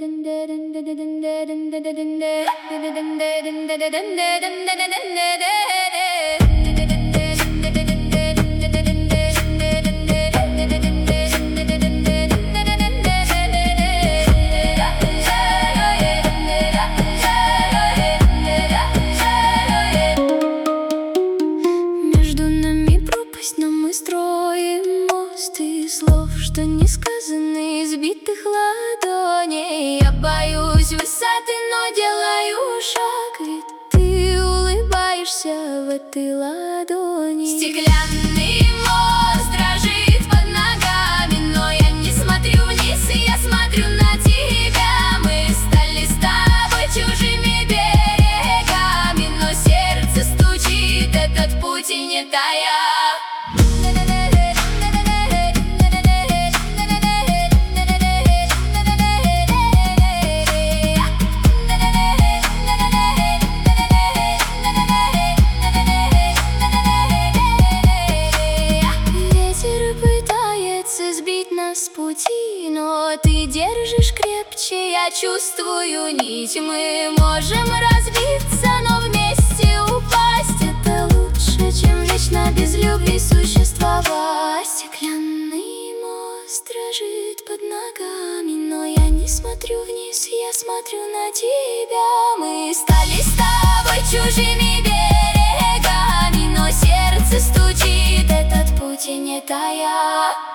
Но мы строим мост из слов, что не сказаны, избитых ладоней. Я боюсь высоты, но делаю шаг, ведь ты улыбаешься в этой ладони. Стеклянный мост дрожит под ногами, но я не смотрю вниз, я смотрю на тебя. Мы стали с тобой чужими берегами, но сердце стучит, этот путь и не тая. С пути, но ты держишь крепче, я чувствую нить. Мы можем разбиться, но вместе упасть. Это лучше, чем вечно без любви существовать. Стеклянный мост дрожит под ногами, но я не смотрю вниз, я смотрю на тебя. Мы стали с тобой чужими берегами, но сердце стучит, этот путь и не тая.